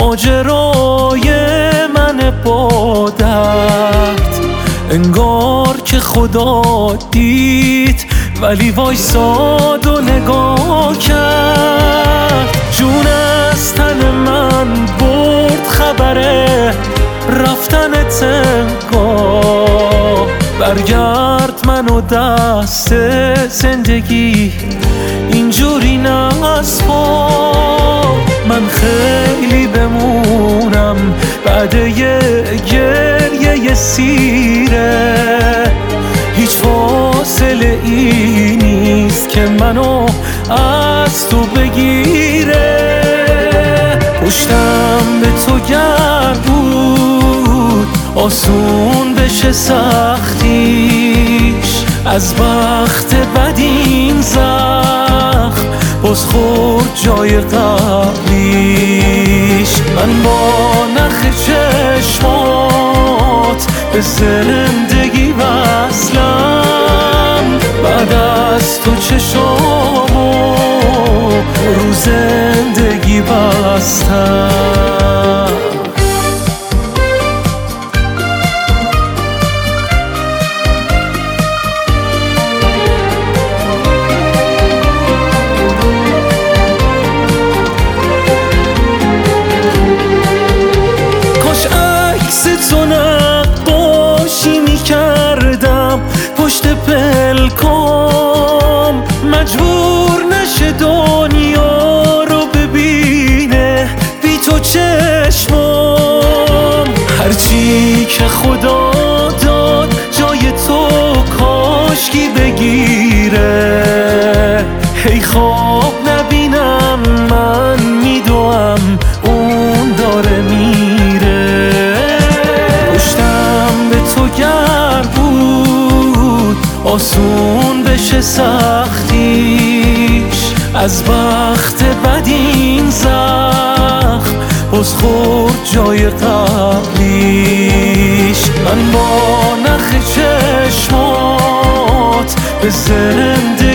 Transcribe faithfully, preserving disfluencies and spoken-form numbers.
ماجرای من با درد، انگار که خدا دید ولی وایساد و نگاه کرد. جون از تن من برد خبره رفتنت انگار، برگرد منو دست زندگی اینجوری نسپار. من خیلی بمونم بعد یه گریه سیره، هیچ فاصله ای نیست که منو از تو بگیره. پشتم به تو گرد بود آسون بشه سختیش، از بخت بد این زخم باز خورد جای قبلیش. من با نخ چشمات به زندگی وصلم، بعد از تو چشامو رو زندگی بستم. تو نقاشی میکردم پشت پلکام، مجبور نشه دنیا رو ببینه بی تو چشمام. هرچی که خدا داد جای تو کاشکی بگیره، هی خواب نبینم من میدوام اون داره میره. آسون بشه سختیش، از بخت بد این زخم باز خورد جای قبلیش. من با نخ چشمات به زنده